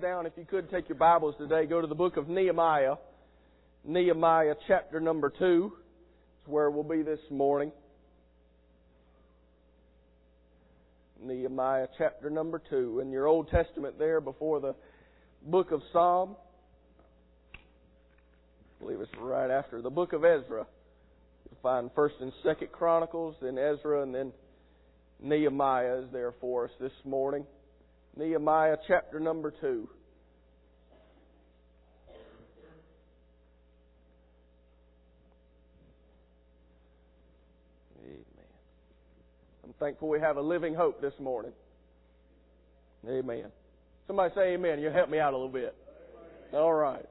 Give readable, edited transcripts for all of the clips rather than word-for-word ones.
down, if you could take your Bibles today, go to the book of Nehemiah. Nehemiah chapter number 2 is where we'll be this morning. Nehemiah chapter number 2. In your Old Testament there before the book of Psalm. I believe it's right after the book of Ezra. You'll find 1st and 2nd Chronicles, then Ezra, and then Nehemiah is there for us this morning. Nehemiah chapter number 2. Amen. I'm thankful we have a living hope this morning. Amen. Somebody say amen. You'll help me out a little bit. All right.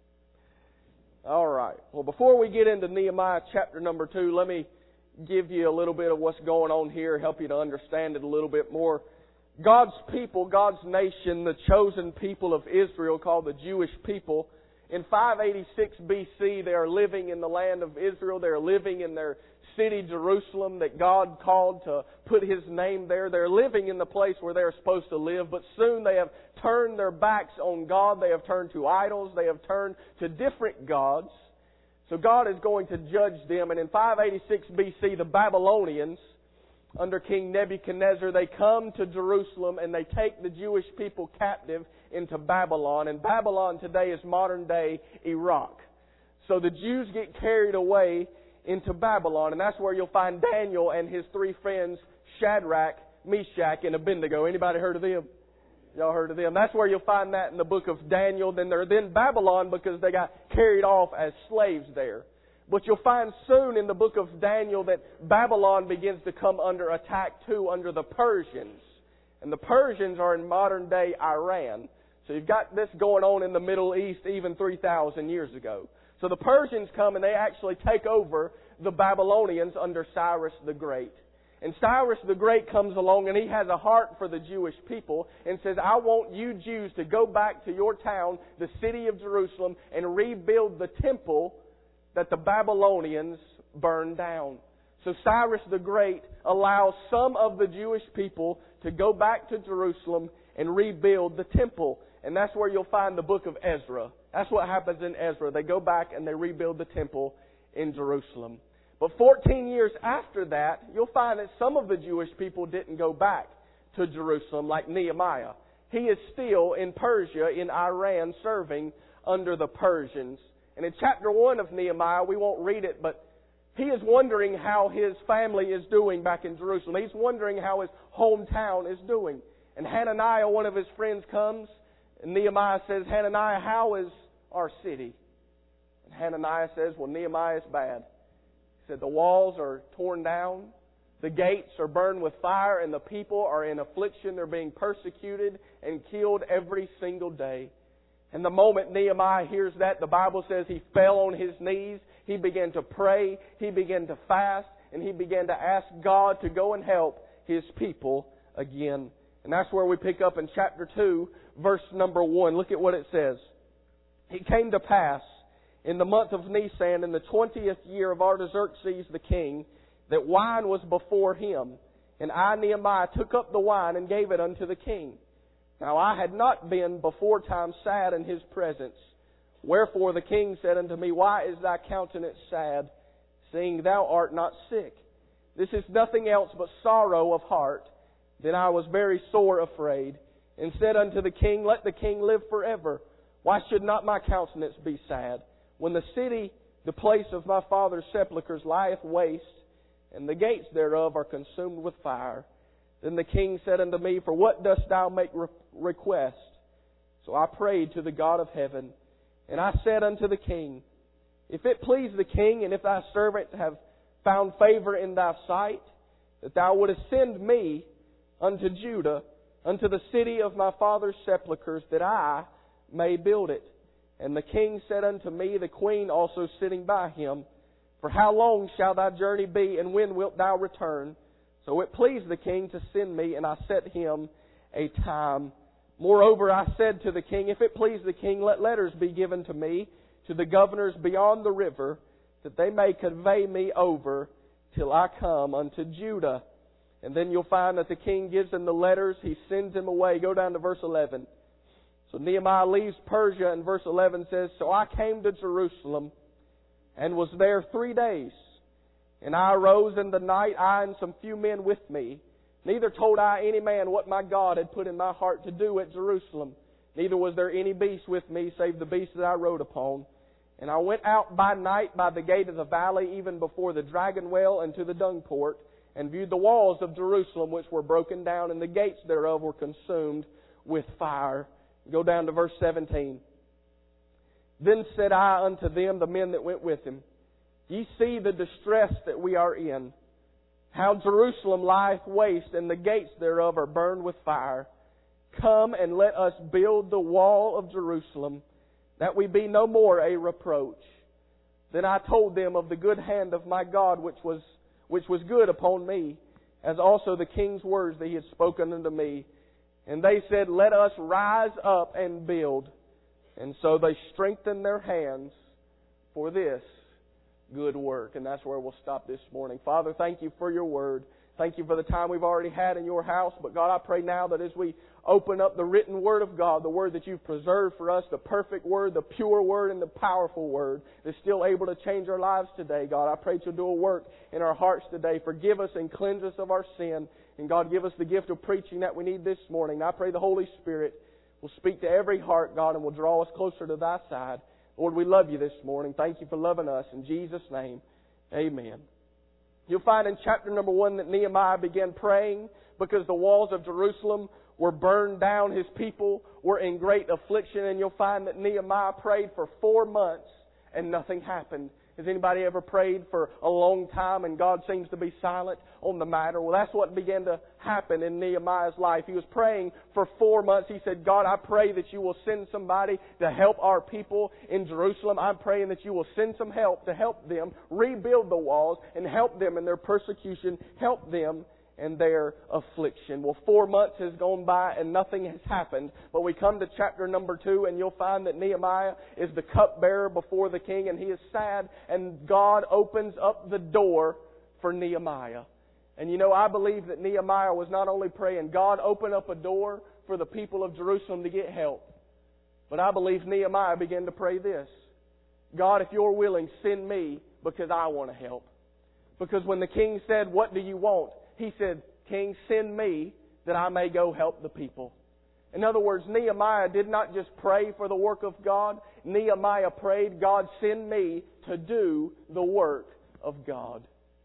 All right. Well, before we get into Nehemiah chapter number 2, let me give you a little bit of what's going on here, help you to understand it a little bit more. God's people, God's nation, the chosen people of Israel called the Jewish people, in 586 BC they are living in the land of Israel. They are living in their city Jerusalem that God called to put His name there. They're living in the place where they're supposed to live, but soon they have turned their backs on God. They have turned to idols. They have turned to different gods. So God is going to judge them. And in 586 BC, the Babylonians, under King Nebuchadnezzar, they come to Jerusalem and they take the Jewish people captive into Babylon. And Babylon today is modern day Iraq. So the Jews get carried away into Babylon. And that's where you'll find Daniel and his three friends, Shadrach, Meshach, and Abednego. Anybody heard of them? Y'all heard of them? That's where you'll find that in the book of Daniel. Then they're in Babylon because they got carried off as slaves there. But you'll find soon in the book of Daniel that Babylon begins to come under attack too, under the Persians. And the Persians are in modern day Iran. So you've got this going on in the Middle East even 3,000 years ago. So the Persians come and they actually take over the Babylonians under Cyrus the Great. And Cyrus the Great comes along and he has a heart for the Jewish people and says, I want you Jews to go back to your town, the city of Jerusalem, and rebuild the temple that the Babylonians burned down. So Cyrus the Great allows some of the Jewish people to go back to Jerusalem and rebuild the temple. And that's where you'll find the book of Ezra. That's what happens in Ezra. They go back and they rebuild the temple in Jerusalem. But 14 years after that, you'll find that some of the Jewish people didn't go back to Jerusalem, like Nehemiah. He is still in Persia, in Iran, serving under the Persians. And in chapter 1 of Nehemiah, we won't read it, but he is wondering how his family is doing back in Jerusalem. He's wondering how his hometown is doing. And Hananiah, one of his friends, comes, and Nehemiah says, Hananiah, how is our city? And Hananiah says, well, Nehemiah, it's bad. He said, the walls are torn down, the gates are burned with fire, and the people are in affliction. They're being persecuted and killed every single day. And the moment Nehemiah hears that, the Bible says he fell on his knees, he began to pray, he began to fast, and he began to ask God to go and help His people again. And that's where we pick up in chapter 2, verse number 1. Look at what it says. It came to pass in the month of Nisan, in the 20th year of Artaxerxes the king, that wine was before him. And I, Nehemiah, took up the wine and gave it unto the king. Now I had not been before time sad in his presence. Wherefore the king said unto me, Why is thy countenance sad, seeing thou art not sick? This is nothing else but sorrow of heart. Then I was very sore afraid, and said unto the king, Let the king live forever. Why should not my countenance be sad? When the city, the place of my father's sepulchres, lieth waste, and the gates thereof are consumed with fire. Then the king said unto me, For what dost thou make request? So I prayed to the God of heaven, and I said unto the king, If it please the king, and if thy servant have found favor in thy sight, that thou wouldest send me unto Judah, unto the city of my father's sepulchres, that I may build it. And the king said unto me, the queen also sitting by him, For how long shall thy journey be, and when wilt thou return? So it pleased the king to send me, and I set him a time. Moreover, I said to the king, If it please the king, let letters be given to me, to the governors beyond the river, that they may convey me over till I come unto Judah. And then you'll find that the king gives him the letters. He sends him away. Go down to verse 11. So Nehemiah leaves Persia, and verse 11 says, So I came to Jerusalem and was there 3 days. And I arose in the night, I and some few men with me. Neither told I any man what my God had put in my heart to do at Jerusalem. Neither was there any beast with me, save the beast that I rode upon. And I went out by night by the gate of the valley, even before the dragon well, and to the dung port, and viewed the walls of Jerusalem, which were broken down, and the gates thereof were consumed with fire. Go down to verse 17. Then said I unto them, the men that went with him, Ye see the distress that we are in, how Jerusalem lieth waste, and the gates thereof are burned with fire. Come and let us build the wall of Jerusalem, that we be no more a reproach. Then I told them of the good hand of my God, which was good upon me, as also the king's words that he had spoken unto me. And they said, Let us rise up and build. And so they strengthened their hands for this good work. And that's where we'll stop this morning. Father, thank you for your word. Thank you for the time we've already had in your house. But God, I pray now that as we open up the written word of God, the word that you've preserved for us, the perfect word, the pure word, and the powerful word that's still able to change our lives today, God, I pray that you'll do a work in our hearts today. Forgive us and cleanse us of our sin. And God, give us the gift of preaching that we need this morning. And I pray the Holy Spirit will speak to every heart, God, and will draw us closer to thy side. Lord, we love you this morning. Thank you for loving us. In Jesus' name, amen. You'll find in chapter number 1 that Nehemiah began praying because the walls of Jerusalem were burned down. His people were in great affliction. And you'll find that Nehemiah prayed for 4 months and nothing happened. Has anybody ever prayed for a long time and God seems to be silent on the matter? Well, that's what began to happen in Nehemiah's life. He was praying for 4 months. He said, God, I pray that you will send somebody to help our people in Jerusalem. I'm praying that you will send some help to help them rebuild the walls and help them in their persecution, help them and their affliction. Well, 4 months has gone by and nothing has happened. But we come to chapter number 2 and you'll find that Nehemiah is the cupbearer before the king and he is sad, and God opens up the door for Nehemiah. And you know, I believe that Nehemiah was not only praying, God, open up a door for the people of Jerusalem to get help. But I believe Nehemiah began to pray this: God, if you're willing, send me because I want to help. Because when the king said, what do you want? He said, King, send me that I may go help the people. In other words, Nehemiah did not just pray for the work of God. Nehemiah prayed, God, send me to do the work of God.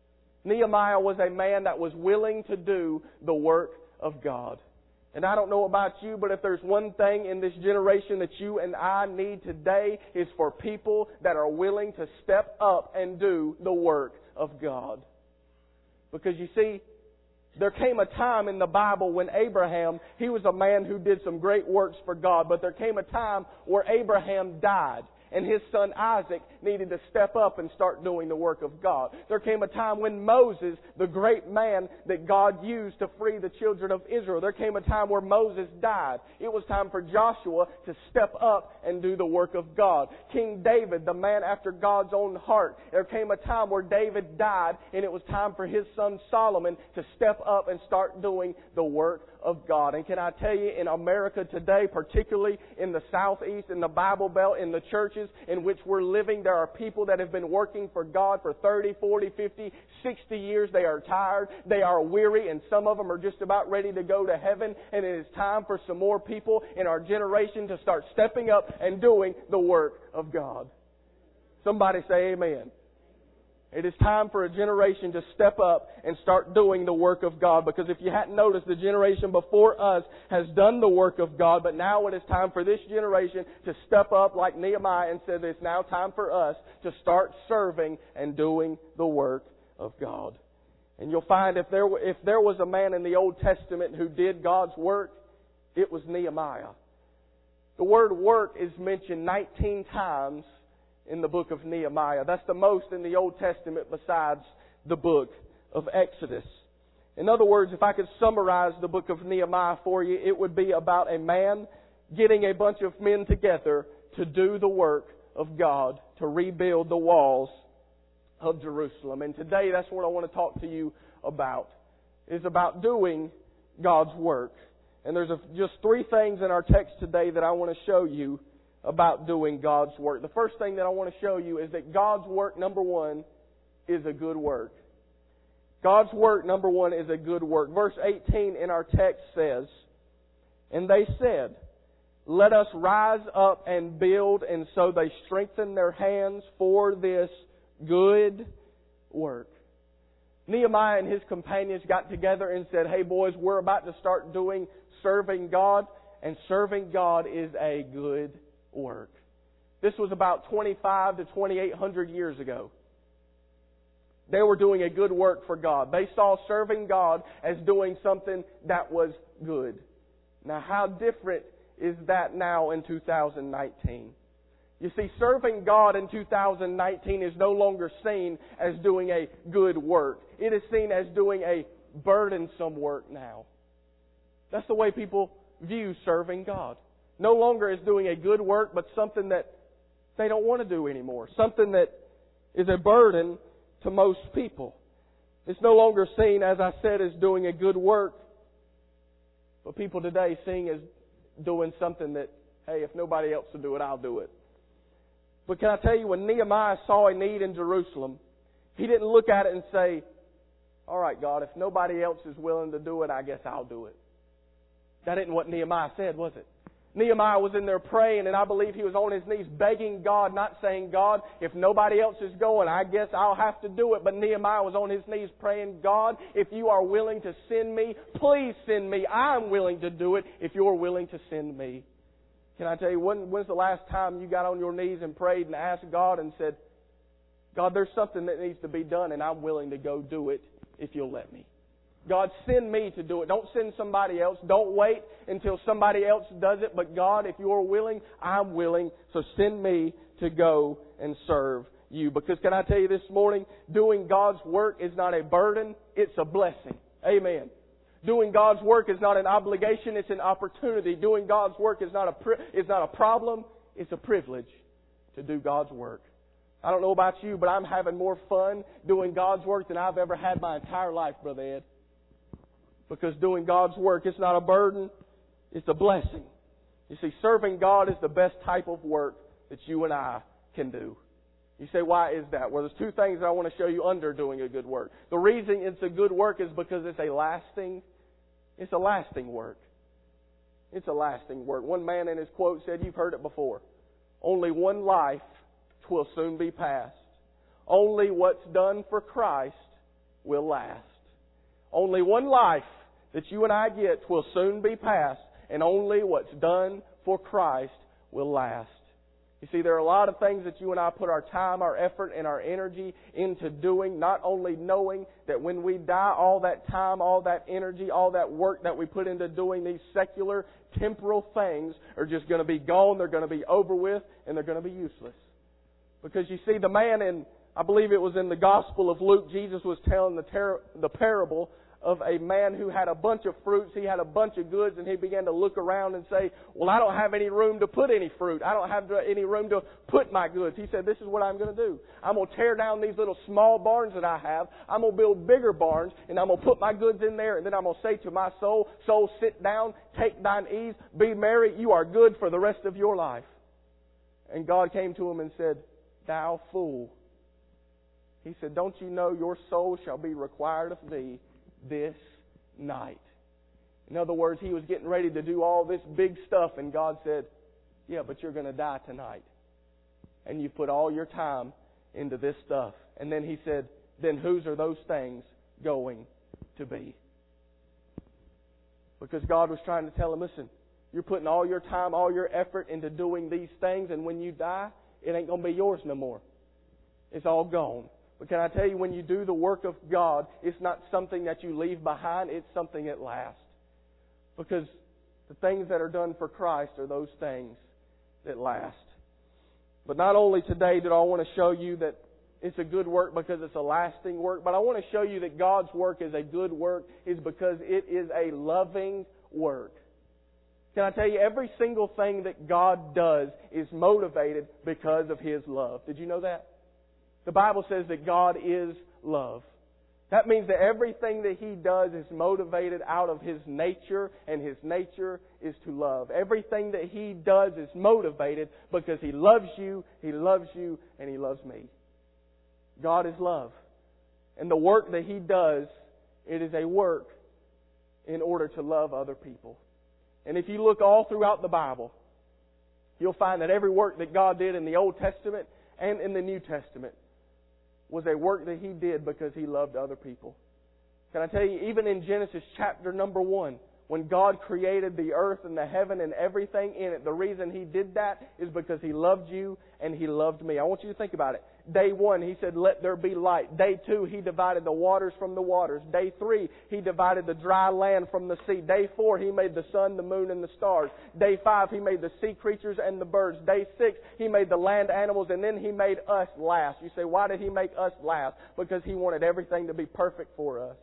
Nehemiah was a man that was willing to do the work of God. And I don't know about you, but if there's one thing in this generation that you and I need today, is for people that are willing to step up and do the work of God. Because you see, there came a time in the Bible when Abraham, he was a man who did some great works for God, but there came a time where Abraham died. And his son Isaac needed to step up and start doing the work of God. There came a time when Moses, the great man that God used to free the children of Israel, there came a time where Moses died. It was time for Joshua to step up and do the work of God. King David, the man after God's own heart, there came a time where David died, and it was time for his son Solomon to step up and start doing the work of God. And can I tell you, in America today, particularly in the Southeast, in the Bible Belt, in the churches in which we're living, there are people that have been working for God for 30, 40, 50, 60 years. They are tired, they are weary, and some of them are just about ready to go to heaven. And it is time for some more people in our generation to start stepping up and doing the work of God. Somebody say amen. It is time for a generation to step up and start doing the work of God. Because if you hadn't noticed, the generation before us has done the work of God. But now it is time for this generation to step up like Nehemiah and say it's now time for us to start serving and doing the work of God. And you'll find if there was a man in the Old Testament who did God's work, it was Nehemiah. The word work is mentioned 19 times in the book of Nehemiah. That's the most in the Old Testament besides the book of Exodus. In other words, if I could summarize the book of Nehemiah for you, it would be about a man getting a bunch of men together to do the work of God, to rebuild the walls of Jerusalem. And today that's what I want to talk to you about, is about doing God's work. And there's just three things in our text today that I want to show you about doing God's work. The first thing that I want to show you is that God's work, number one, is a good work. God's work, number one, is a good work. Verse 18 in our text says, "And they said, Let us rise up and build, and so they strengthened their hands for this good work." Nehemiah and his companions got together and said, "Hey boys, we're about to start doing serving God, and serving God is a good work." This was about 25 to 2,800 years ago. They were doing a good work for God. They saw serving God as doing something that was good. Now, how different is that now in 2019? You see, serving God in 2019 is no longer seen as doing a good work. It is seen as doing a burdensome work now. That's the way people view serving God. No longer as doing a good work, but something that they don't want to do anymore. Something that is a burden to most people. It's no longer seen, as I said, as doing a good work, but people today seeing as doing something that, hey, if nobody else will do it, I'll do it. But can I tell you, when Nehemiah saw a need in Jerusalem, he didn't look at it and say, "All right, God, if nobody else is willing to do it, I guess I'll do it." That isn't what Nehemiah said, was it? Nehemiah was in there praying, and I believe he was on his knees begging God, not saying, "God, if nobody else is going, I guess I'll have to do it." But Nehemiah was on his knees praying, "God, if you are willing to send me, please send me. I'm willing to do it if you're willing to send me." Can I tell you, when's the last time you got on your knees and prayed and asked God and said, "God, there's something that needs to be done, and I'm willing to go do it if you'll let me. God, send me to do it. Don't send somebody else. Don't wait until somebody else does it. But God, if you're willing, I'm willing. So send me to go and serve you." Because can I tell you this morning, doing God's work is not a burden, it's a blessing. Amen. Doing God's work is not an obligation, it's an opportunity. Doing God's work is not a problem, it's a privilege to do God's work. I don't know about you, but I'm having more fun doing God's work than I've ever had my entire life, Brother Ed. Because doing God's work, it's not a burden, it's a blessing. You see, serving God is the best type of work that you and I can do. You say, why is that? Well, there's two things that I want to show you under doing a good work. The reason it's a good work is because it's a lasting work. It's a lasting work. One man in his quote said, you've heard it before, "Only one life 'twill soon be past. Only what's done for Christ will last." Only one life that you and I get will soon be past, and only what's done for Christ will last. You see, there are a lot of things that you and I put our time, our effort, and our energy into doing, not only knowing that when we die, all that time, all that energy, all that work that we put into doing these secular, temporal things are just going to be gone, they're going to be over with, and they're going to be useless. Because you see, the man in, I believe it was in the Gospel of Luke, Jesus was telling the parable of a man who had a bunch of fruits, he had a bunch of goods, and he began to look around and say, "Well, I don't have any room to put any fruit. I don't have any room to put my goods." He said, "This is what I'm going to do. I'm going to tear down these little small barns that I have. I'm going to build bigger barns, and I'm going to put my goods in there, and then I'm going to say to my soul, 'Soul, sit down, take thine ease, be merry. You are good for the rest of your life.'" And God came to him and said, "Thou fool." He said, "Don't you know your soul shall be required of thee this night?" In other words, he was getting ready to do all this big stuff, and God said, "Yeah, but you're going to die tonight. And you put all your time into this stuff." And then he said, "Then whose are those things going to be?" Because God was trying to tell him, listen, you're putting all your time, all your effort into doing these things, and when you die, it ain't going to be yours no more. It's all gone. But can I tell you, when you do the work of God, it's not something that you leave behind, it's something that lasts. Because the things that are done for Christ are those things that last. But not only today did I want to show you that it's a good work because it's a lasting work, but I want to show you that God's work is a good work is because it is a loving work. Can I tell you, every single thing that God does is motivated because of His love. Did you know that? The Bible says that God is love. That means that everything that He does is motivated out of His nature, and His nature is to love. Everything that He does is motivated because He loves you, and He loves me. God is love. And the work that He does, it is a work in order to love other people. And if you look all throughout the Bible, you'll find that every work that God did in the Old Testament and in the New Testament was a work that He did because He loved other people. Can I tell you, even in Genesis chapter number 1, when God created the earth and the heaven and everything in it, the reason He did that is because He loved you and He loved me. I want you to think about it. Day 1, He said, let there be light. Day 2, He divided the waters from the waters. Day 3, He divided the dry land from the sea. Day 4, He made the sun, the moon, and the stars. Day 5, He made the sea creatures and the birds. Day 6, He made the land animals, and then He made us last. You say, why did He make us last? Because He wanted everything to be perfect for us.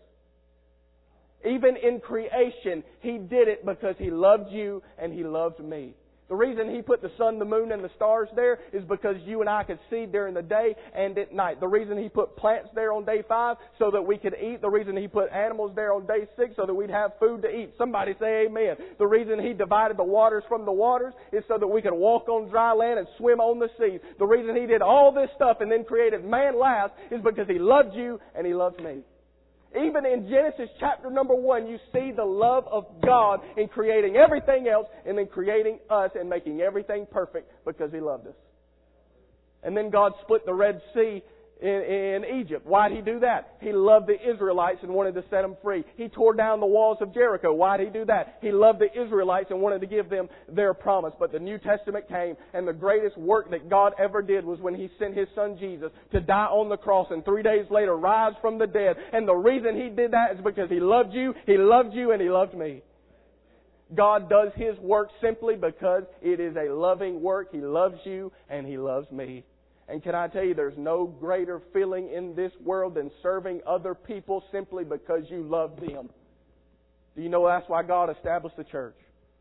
Even in creation, He did it because He loved you and He loved me. The reason He put the sun, the moon, and the stars there is because you and I could see during the day and at night. The reason He put plants there on day 5 so that we could eat. The reason He put animals there on day 6 so that we'd have food to eat. Somebody say amen. The reason He divided the waters from the waters is so that we could walk on dry land and swim on the sea. The reason He did all this stuff and then created man last is because He loved you and He loves me. Even in Genesis chapter number 1, you see the love of God in creating everything else and then creating us and making everything perfect because He loved us. And then God split the Red Sea in Egypt. Why did He do that? He loved the Israelites and wanted to set them free. He tore down the walls of Jericho. Why did He do that? He loved the Israelites and wanted to give them their promise. But the New Testament came, and the greatest work that God ever did was when He sent His Son Jesus to die on the cross and 3 days later rise from the dead. And the reason He did that is because He loved you, and He loved me. God does His work simply because it is a loving work. He loves you and He loves me. And can I tell you, there's no greater feeling in this world than serving other people simply because you love them. Do you know that's why God established the church?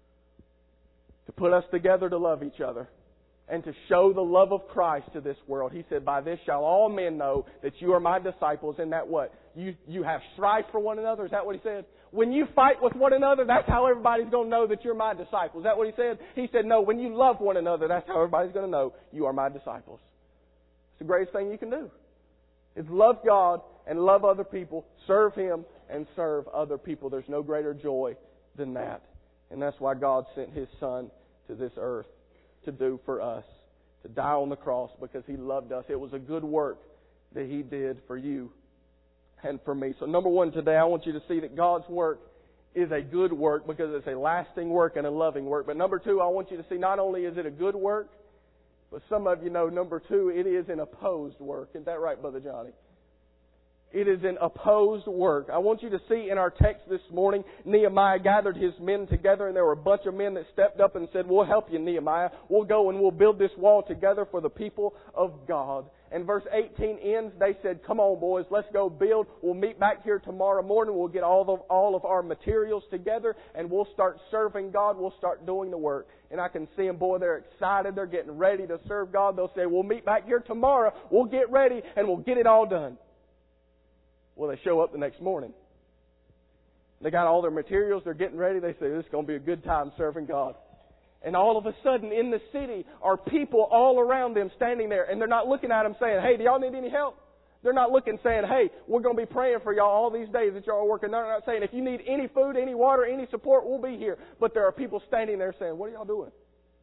To put us together to love each other and to show the love of Christ to this world. He said, by this shall all men know that you are my disciples, and that what? You have strife for one another. Is that what He said? When you fight with one another, that's how everybody's going to know that you're my disciples. Is that what He said? He said, no, when you love one another, that's how everybody's going to know you are my disciples. It's the greatest thing you can do. Is love God and love other people, serve Him and serve other people. There's no greater joy than that. And that's why God sent His Son to this earth to do for us, to die on the cross because He loved us. It was a good work that He did for you and for me. So number 1 today, I want you to see that God's work is a good work because it's a lasting work and a loving work. But number 2, I want you to see not only is it a good work, but some of you know, number 2, it is an opposed work. Isn't that right, Brother Johnny? It is an opposed work. I want you to see in our text this morning, Nehemiah gathered his men together, and there were a bunch of men that stepped up and said, we'll help you, Nehemiah. We'll go and we'll build this wall together for the people of God. And verse 18 ends, they said, come on, boys, let's go build. We'll meet back here tomorrow morning. We'll get all of our materials together, and we'll start serving God. We'll start doing the work. And I can see them, boy, they're excited. They're getting ready to serve God. They'll say, we'll meet back here tomorrow. We'll get ready, and we'll get it all done. Well, they show up the next morning. They got all their materials. They're getting ready. They say, this is going to be a good time serving God. And all of a sudden, in the city, are people all around them standing there. And they're not looking at them saying, hey, do y'all need any help? They're not looking saying, hey, we're going to be praying for y'all all these days that y'all are working. They're not saying, if you need any food, any water, any support, we'll be here. But there are people standing there saying, what are y'all doing?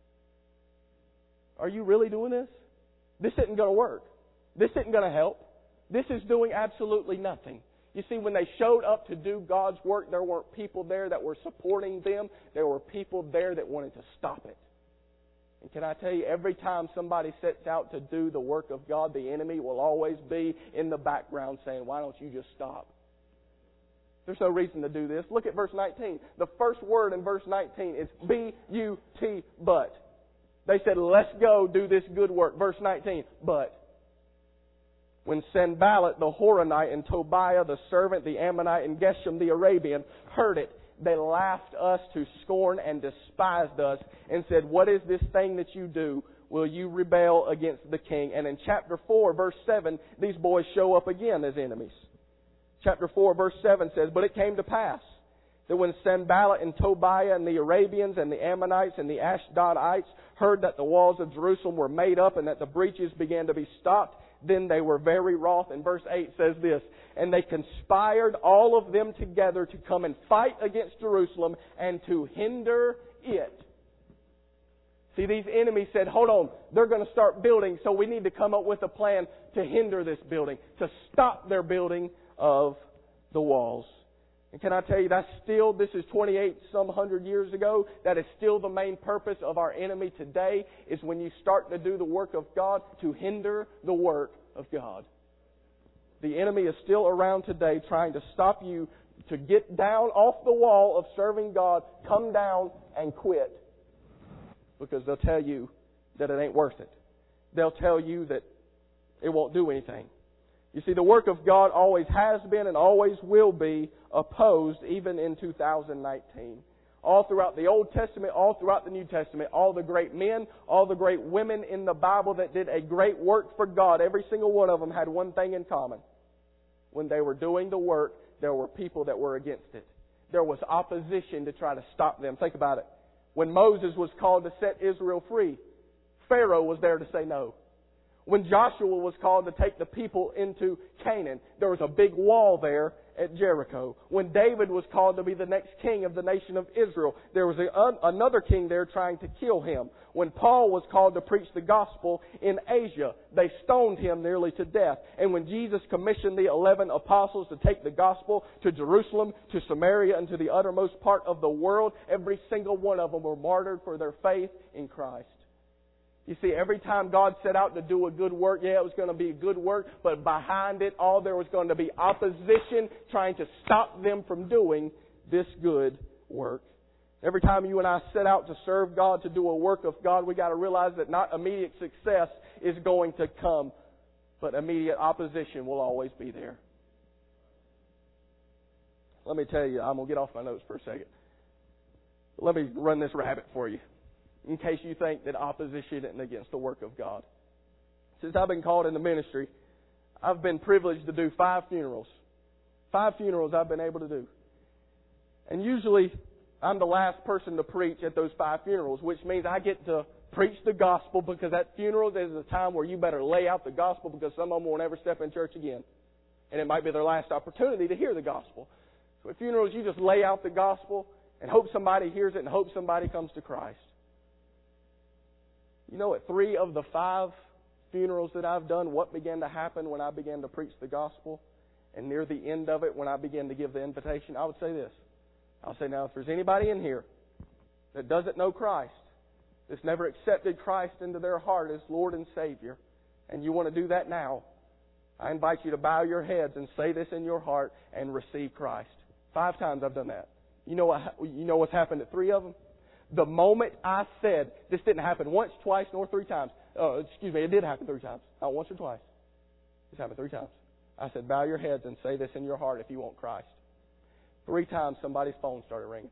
Are you really doing this? This isn't going to work. This isn't going to help. This is doing absolutely nothing. You see, when they showed up to do God's work, there weren't people there that were supporting them. There were people there that wanted to stop it. And can I tell you, every time somebody sets out to do the work of God, the enemy will always be in the background saying, why don't you just stop? There's no reason to do this. Look at verse 19. The first word in verse 19 is B-U-T, but. They said, let's go do this good work. Verse 19, but. When Sanballat the Horonite and Tobiah the servant, the Ammonite, and Geshem the Arabian heard it, they laughed us to scorn and despised us and said, what is this thing that you do? Will you rebel against the king? And in chapter 4, verse 7, these boys show up again as enemies. chapter 4, verse 7 says, "But it came to pass that when Sanballat and Tobiah and the Arabians and the Ammonites and the Ashdodites heard that the walls of Jerusalem were made up and that the breaches began to be stopped, then they were very wroth." And verse 8 says this, "And they conspired all of them together to come and fight against Jerusalem and to hinder it." See, these enemies said, hold on, they're going to start building, so we need to come up with a plan to hinder this building, to stop their building of the walls. And can I tell you, this is 28 some hundred years ago, that is still the main purpose of our enemy today, is when you start to do the work of God, to hinder the work of God. The enemy is still around today trying to stop you to get down off the wall of serving God, come down and quit. Because they'll tell you that it ain't worth it. They'll tell you that it won't do anything. You see, the work of God always has been and always will be opposed even in 2019. All throughout the Old Testament, all throughout the New Testament, all the great men, all the great women in the Bible that did a great work for God, every single one of them had one thing in common. When they were doing the work, there were people that were against it. There was opposition to try to stop them. Think about it. When Moses was called to set Israel free, Pharaoh was there to say no. When Joshua was called to take the people into Canaan, there was a big wall there at Jericho. When David was called to be the next king of the nation of Israel, there was another king there trying to kill him. When Paul was called to preach the gospel in Asia, they stoned him nearly to death. And when Jesus commissioned the 11 apostles to take the gospel to Jerusalem, to Samaria, and to the uttermost part of the world, every single one of them were martyred for their faith in Christ. You see, every time God set out to do a good work, it was going to be a good work, but behind it all there was going to be opposition trying to stop them from doing this good work. Every time you and I set out to serve God, to do a work of God, we got to realize that not immediate success is going to come, but immediate opposition will always be there. Let me tell you, I'm going to get off my notes for a second. Let me run this rabbit for you, in case you think that opposition isn't against the work of God. Since I've been called into ministry, I've been privileged to do 5 funerals. 5 funerals I've been able to do. And usually, I'm the last person to preach at those 5 funerals, which means I get to preach the gospel, because at funerals is a time where you better lay out the gospel, because some of them won't ever step in church again. And it might be their last opportunity to hear the gospel. So at funerals, you just lay out the gospel and hope somebody hears it and hope somebody comes to Christ. You know, at 3 of the 5 funerals that I've done, what began to happen when I began to preach the gospel? And near the end of it, when I began to give the invitation, I would say this. I'll say, now, if there's anybody in here that doesn't know Christ, that's never accepted Christ into their heart as Lord and Savior, and you want to do that now, I invite you to bow your heads and say this in your heart and receive Christ. 5 times I've done that. You know what's happened at 3 of them? The moment I said, this didn't happen once, twice, nor 3 times. It did happen 3 times. Not once or twice. It's happened 3 times. I said, bow your heads and say this in your heart if you want Christ. 3 times somebody's phone started ringing.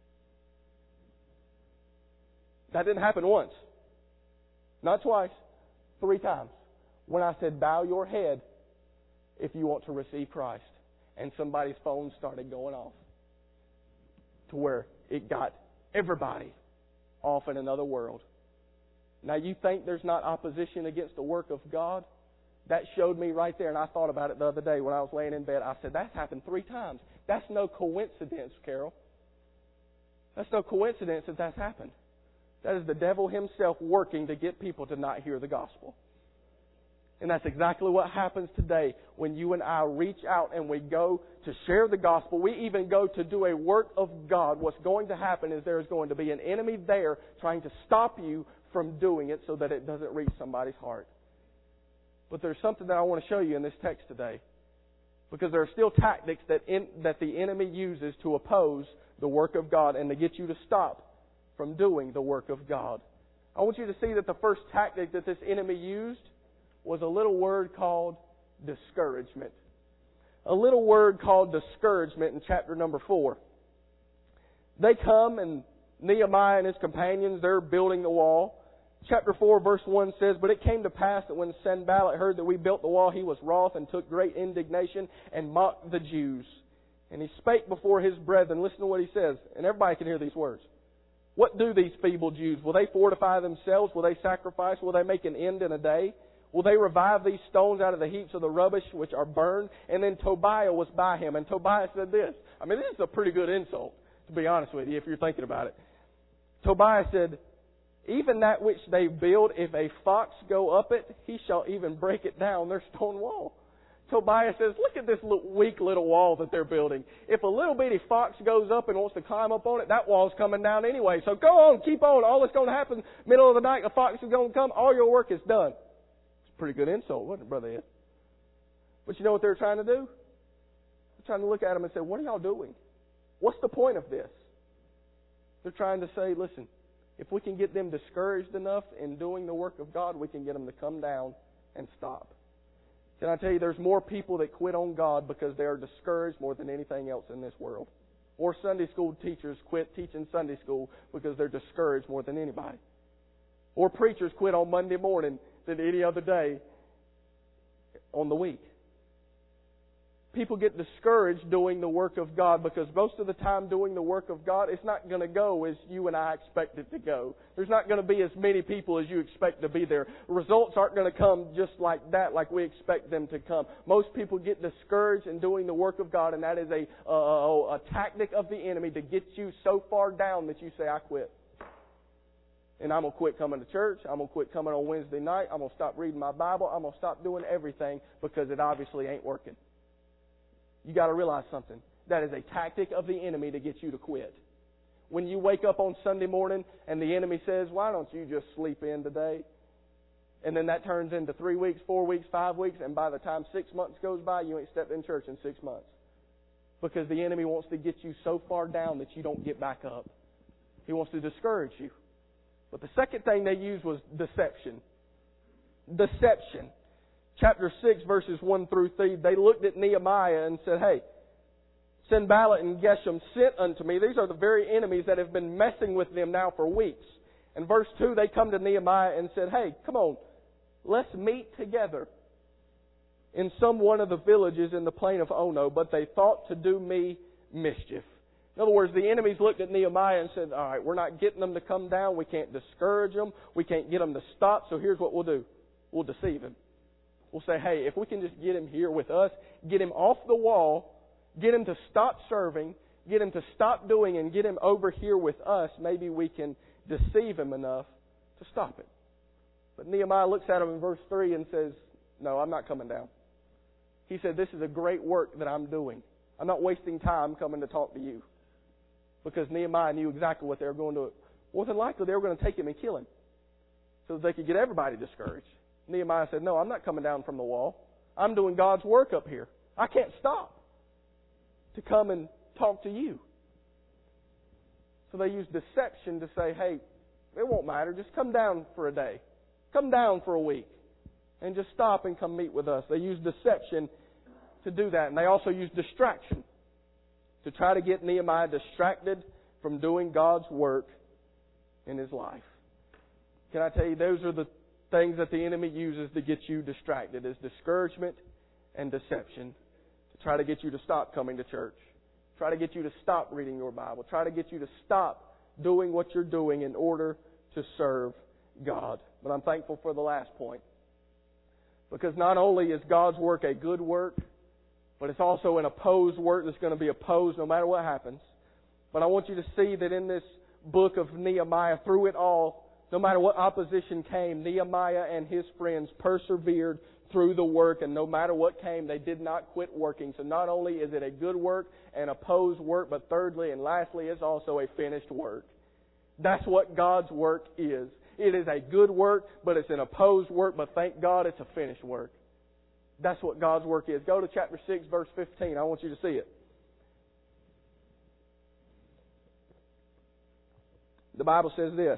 That didn't happen once. Not twice. 3 times. When I said, bow your head if you want to receive Christ. And somebody's phone started going off. To where it got everybody off in another world. Now, you think there's not opposition against the work of God? That showed me right there, and I thought about it the other day when I was laying in bed. I said, that's happened 3 times. That's no coincidence, Carol. That's no coincidence that that's happened. That is the devil himself working to get people to not hear the gospel. And that's exactly what happens today when you and I reach out and we go to share the gospel. We even go to do a work of God. What's going to happen is there's going to be an enemy there trying to stop you from doing it so that it doesn't reach somebody's heart. But there's something that I want to show you in this text today. Because there are still tactics that the enemy uses to oppose the work of God and to get you to stop from doing the work of God. I want you to see that the first tactic that this enemy used was a little word called discouragement. A little word called discouragement in chapter number 4. They come, and Nehemiah and his companions, they're building the wall. Chapter 4, verse 1 says, "But it came to pass that when Sanballat heard that we built the wall, he was wroth and took great indignation and mocked the Jews. And he spake before his brethren." Listen to what he says, and everybody can hear these words. "What do these feeble Jews? Will they fortify themselves? Will they sacrifice? Will they make an end in a day? Will they revive these stones out of the heaps of the rubbish which are burned?" And then Tobiah was by him. And Tobiah said this. I mean, this is a pretty good insult, to be honest with you, if you're thinking about it. Tobiah said, "Even that which they build, if a fox go up it, he shall even break it down, their stone wall." Tobiah says, look at this weak little wall that they're building. If a little bitty fox goes up and wants to climb up on it, that wall's coming down anyway. So go on, keep on. All that's going to happen, middle of the night, a fox is going to come. All your work is done. It's a pretty good insult, wasn't it, Brother Ed? But you know what they're trying to do? They're trying to look at them and say, what are y'all doing? What's the point of this? They're trying to say, listen, if we can get them discouraged enough in doing the work of God, we can get them to come down and stop. Can I tell you, there's more people that quit on God because they are discouraged more than anything else in this world. Or Sunday school teachers quit teaching Sunday school because they're discouraged more than anybody. Or preachers quit on Monday morning than any other day on the week. People get discouraged doing the work of God because most of the time doing the work of God, it's not going to go as you and I expect it to go. There's not going to be as many people as you expect to be there. Results aren't going to come just like that, like we expect them to come. Most people get discouraged in doing the work of God, and that is a tactic of the enemy to get you so far down that you say, I quit. And I'm going to quit coming to church. I'm going to quit coming on Wednesday night. I'm going to stop reading my Bible. I'm going to stop doing everything because it obviously ain't working. You got to realize something. That is a tactic of the enemy to get you to quit. When you wake up on Sunday morning and the enemy says, why don't you just sleep in today? And then that turns into 3 weeks, 4 weeks, 5 weeks, and by the time 6 months goes by, you ain't stepped in church in 6 months. Because the enemy wants to get you so far down that you don't get back up. He wants to discourage you. But the second thing they used was deception. Deception. Chapter 6, verses 1 through 3, they looked at Nehemiah and said, hey, Sanballat and Geshem sent unto me. These are the very enemies that have been messing with them now for weeks. In verse 2, they come to Nehemiah and said, hey, come on, let's meet together in some one of the villages in the plain of Ono, but they thought to do me mischief. In other words, the enemies looked at Nehemiah and said, all right, we're not getting them to come down. We can't discourage them. We can't get them to stop. So here's what we'll do. We'll deceive him. We'll say, hey, if we can just get him here with us, get him off the wall, get him to stop serving, get him to stop doing, and get him over here with us, maybe we can deceive him enough to stop it. But Nehemiah looks at him in verse 3 and says, no, I'm not coming down. He said, this is a great work that I'm doing. I'm not wasting time coming to talk to you. Because Nehemiah knew exactly what they were going to do. More than likely, they were going to take him and kill him so that they could get everybody discouraged. Nehemiah said, no, I'm not coming down from the wall. I'm doing God's work up here. I can't stop to come and talk to you. So they used deception to say, hey, it won't matter. Just come down for a day. Come down for a week. And just stop and come meet with us. They used deception to do that. And they also used distraction to try to get Nehemiah distracted from doing God's work in his life. Can I tell you, those are the things that the enemy uses to get you distracted, is discouragement and deception, to try to get you to stop coming to church, try to get you to stop reading your Bible, try to get you to stop doing what you're doing in order to serve God. But I'm thankful for the last point, because not only is God's work a good work, but it's also an opposed work that's going to be opposed no matter what happens. But I want you to see that in this book of Nehemiah, through it all, no matter what opposition came, Nehemiah and his friends persevered through the work, and no matter what came, they did not quit working. So not only is it a good work, an opposed work, but thirdly and lastly, it's also a finished work. That's what God's work is. It is a good work, but it's an opposed work, but thank God it's a finished work. That's what God's work is. Go to chapter 6, verse 15. I want you to see it. The Bible says this.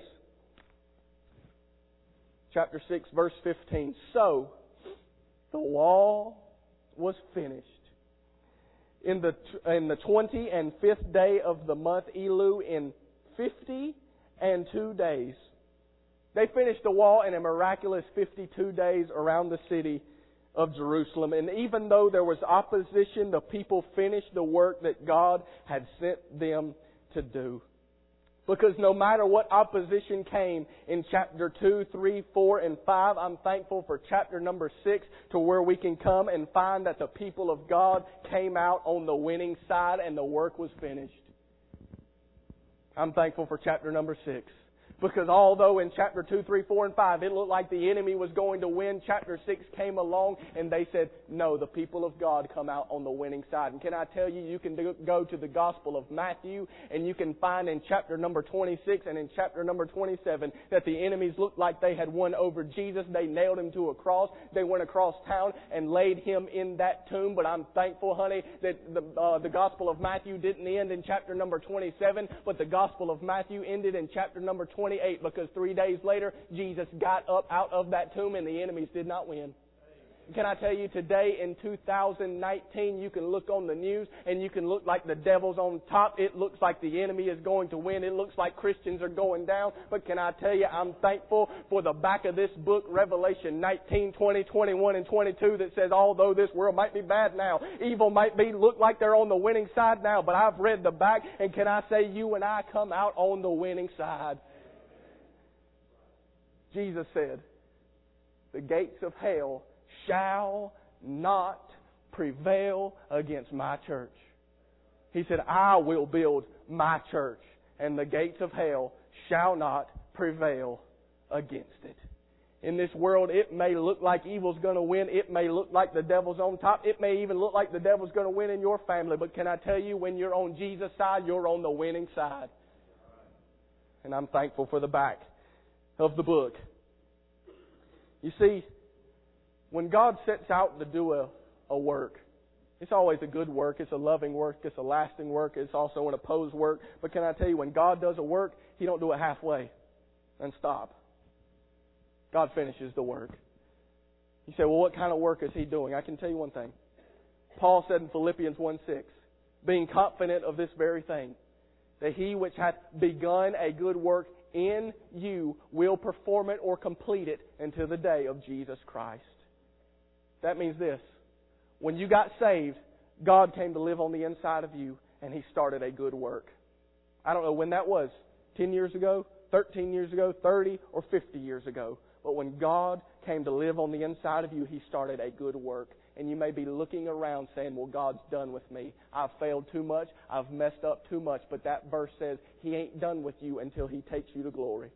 Chapter 6, verse 15. So, the wall was finished in the 25th day of the month Elul, in 52 days. They finished the wall in a miraculous 52 days around the city of Jerusalem. And even though there was opposition, the people finished the work that God had sent them to do. Because no matter what opposition came in chapter 2, 3, 4, and 5, I'm thankful for chapter number 6 to where we can come and find that the people of God came out on the winning side and the work was finished. I'm thankful for chapter number 6. Because although in chapter 2, 3, 4, and 5 it looked like the enemy was going to win, chapter 6 came along and they said, no, the people of God come out on the winning side. And can I tell you, you can go to the Gospel of Matthew and you can find in chapter number 26 and in chapter number 27 that the enemies looked like they had won over Jesus. They nailed Him to a cross. They went across town and laid Him in that tomb. But I'm thankful, honey, that the Gospel of Matthew didn't end in chapter number 27, but the Gospel of Matthew ended in chapter number 28, because 3 days later, Jesus got up out of that tomb and the enemies did not win. Can I tell you, today in 2019, you can look on the news and you can look like the devil's on top. It looks like the enemy is going to win. It looks like Christians are going down. But can I tell you, I'm thankful for the back of this book, Revelation 19, 20, 21, and 22, that says, although this world might be bad now, evil might look like they're on the winning side now, but I've read the back, and can I say, you and I come out on the winning side. Jesus said, the gates of hell shall not prevail against my church. He said, I will build my church, and the gates of hell shall not prevail against it. In this world, it may look like evil's going to win. It may look like the devil's on top. It may even look like the devil's going to win in your family. But can I tell you, when you're on Jesus' side, you're on the winning side. And I'm thankful for the back of the book. You see, when God sets out to do a work, it's always a good work. It's a loving work. It's a lasting work. It's also an opposed work. But can I tell you, when God does a work, He don't do it halfway and stop. God finishes the work. You say, well, what kind of work is He doing? I can tell you one thing. Paul said in Philippians 1:6, being confident of this very thing, that He which hath begun a good work in you will perform it or complete it until the day of Jesus Christ. That means this. When you got saved, God came to live on the inside of you and He started a good work. I don't know when that was. 10 years ago, 13 years ago, 30 or 50 years ago. But when God came to live on the inside of you, He started a good work. And you may be looking around saying, well, God's done with me. I've failed too much. I've messed up too much. But that verse says He ain't done with you until He takes you to glory.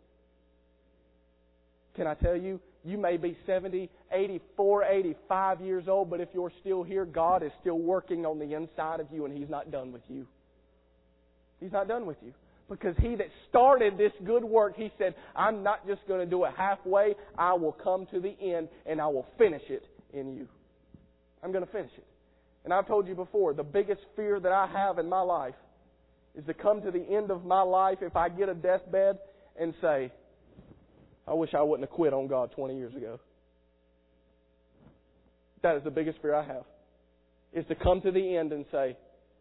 Can I tell you, you may be 70, 84, 85 years old, but if you're still here, God is still working on the inside of you, and He's not done with you. He's not done with you. Because He that started this good work, He said, I'm not just going to do it halfway. I will come to the end, and I will finish it in you. I'm going to finish it. And I've told you before, the biggest fear that I have in my life is to come to the end of my life if I get a deathbed and say, I wish I wouldn't have quit on God 20 years ago. That is the biggest fear I have, is to come to the end and say,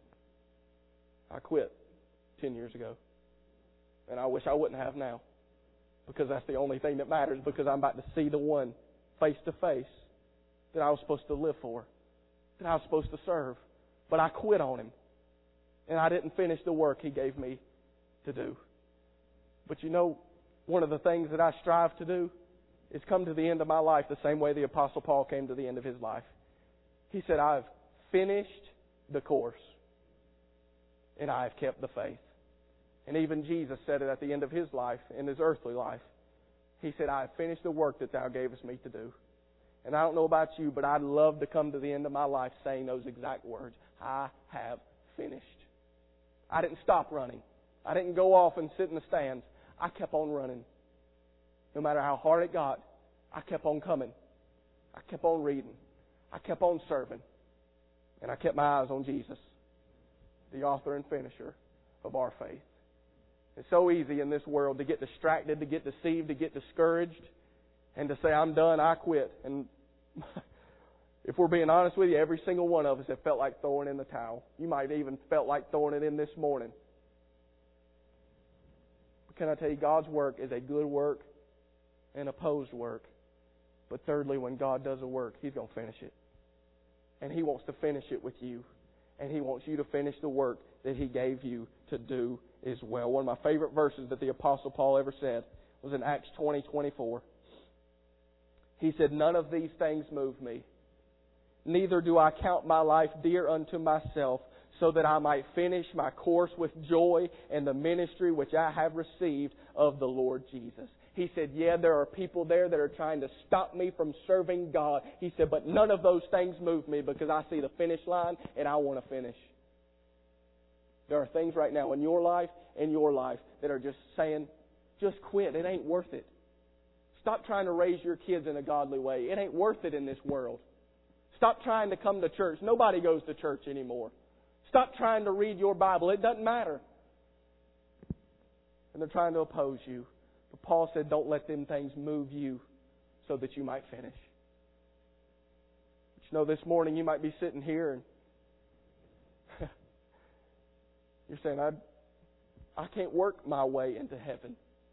I quit 10 years ago. And I wish I wouldn't have now. Because that's the only thing that matters, because I'm about to see the one face to face that I was supposed to live for, that I was supposed to serve. But I quit on Him. And I didn't finish the work He gave me to do. But you know, one of the things that I strive to do is come to the end of my life the same way the Apostle Paul came to the end of his life. He said, I've finished the course, and I have kept the faith. And even Jesus said it at the end of His life, in His earthly life. He said, I have finished the work that Thou gavest me to do. And I don't know about you, but I'd love to come to the end of my life saying those exact words. I have finished. I didn't stop running. I didn't go off and sit in the stands. I kept on running. No matter how hard it got, I kept on coming. I kept on reading. I kept on serving. And I kept my eyes on Jesus, the author and finisher of our faith. It's so easy in this world to get distracted, to get deceived, to get discouraged, and to say, I'm done, I quit. And if we're being honest with you, every single one of us have felt like throwing in the towel. You might even felt like throwing it in this morning. But can I tell you, God's work is a good work, and opposed work. But thirdly, when God does a work, He's going to finish it. And He wants to finish it with you. And He wants you to finish the work that He gave you to do as well. One of my favorite verses that the Apostle Paul ever said was in Acts 20:24. He said, "None of these things move me. Neither do I count my life dear unto myself, so that I might finish my course with joy and the ministry which I have received of the Lord Jesus." He said, yeah, there are people there that are trying to stop me from serving God. He said, but none of those things move me because I see the finish line and I want to finish. There are things right now in your life that are just saying, just quit. It ain't worth it. Stop trying to raise your kids in a godly way. It ain't worth it in this world. Stop trying to come to church. Nobody goes to church anymore. Stop trying to read your Bible. It doesn't matter. And they're trying to oppose you. But Paul said, don't let them things move you so that you might finish. But you know, this morning you might be sitting here and you're saying, I can't work my way into heaven.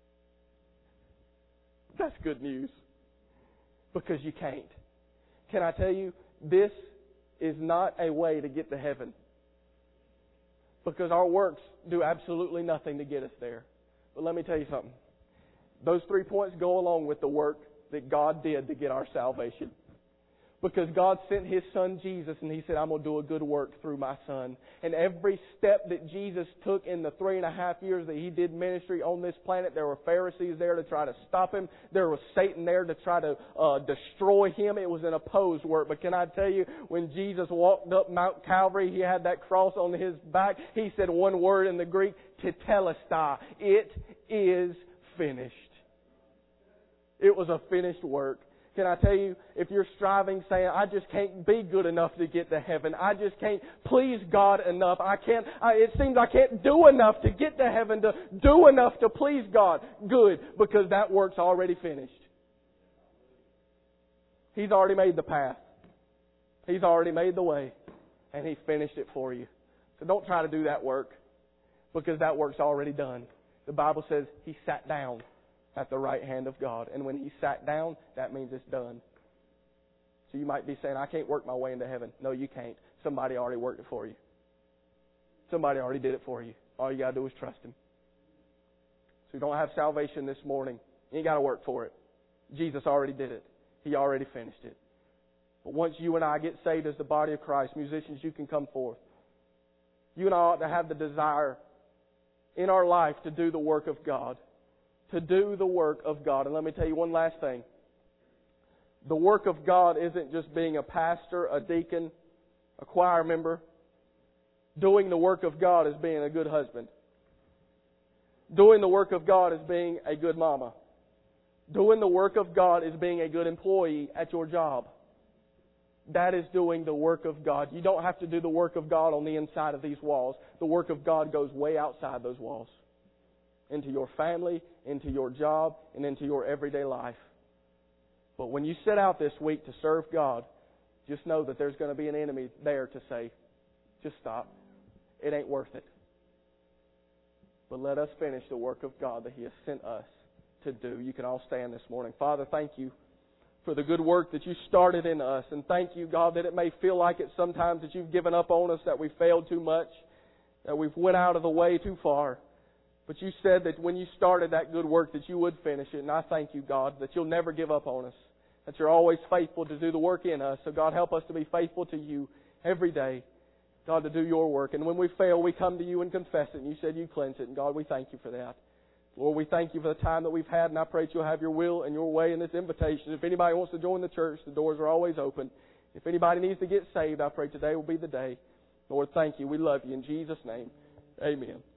That's good news. Because you can't. Can I tell you, this is not a way to get to heaven. Because our works do absolutely nothing to get us there. But let me tell you something. Those 3 points go along with the work that God did to get our salvation. Because God sent His Son Jesus and He said, I'm going to do a good work through my Son. And every step that Jesus took in the 3.5 years that He did ministry on this planet, there were Pharisees there to try to stop Him. There was Satan there to try to destroy Him. It was an opposed work. But can I tell you, when Jesus walked up Mount Calvary, He had that cross on His back. He said one word in the Greek, tetelestai. It is finished. It was a finished work. Can I tell you, if you're striving, saying, I just can't be good enough to get to heaven. I just can't please God enough. It seems I can't do enough to get to heaven, to do enough to please God. Good, because that work's already finished. He's already made the path. He's already made the way. And He finished it for you. So don't try to do that work, because that work's already done. The Bible says He sat down at the right hand of God. And when He sat down, that means it's done. So you might be saying, I can't work my way into heaven. No, you can't. Somebody already worked it for you. Somebody already did it for you. All you got to do is trust Him. So you don't have salvation this morning. You ain't got to work for it. Jesus already did it. He already finished it. But once you and I get saved as the body of Christ, musicians, you can come forth. You and I ought to have the desire in our life to do the work of God. To do the work of God. And let me tell you one last thing. The work of God isn't just being a pastor, a deacon, a choir member. Doing the work of God is being a good husband. Doing the work of God is being a good mama. Doing the work of God is being a good employee at your job. That is doing the work of God. You don't have to do the work of God on the inside of these walls. The work of God goes way outside those walls. Into your family, into your job, and into your everyday life. But when you set out this week to serve God, just know that there's going to be an enemy there to say, just stop. It ain't worth it. But let us finish the work of God that He has sent us to do. You can all stand this morning. Father, thank You for the good work that You started in us. And thank You, God, that it may feel like it sometimes that You've given up on us, that we failed too much, that we've went out of the way too far. But You said that when You started that good work that You would finish it. And I thank You, God, that You'll never give up on us. That You're always faithful to do the work in us. So God, help us to be faithful to You every day. God, to do Your work. And when we fail, we come to You and confess it. And You said You cleanse it. And God, we thank You for that. Lord, we thank You for the time that we've had. And I pray that You'll have Your will and Your way in this invitation. If anybody wants to join the church, the doors are always open. If anybody needs to get saved, I pray today will be the day. Lord, thank You. We love You. In Jesus' name, amen.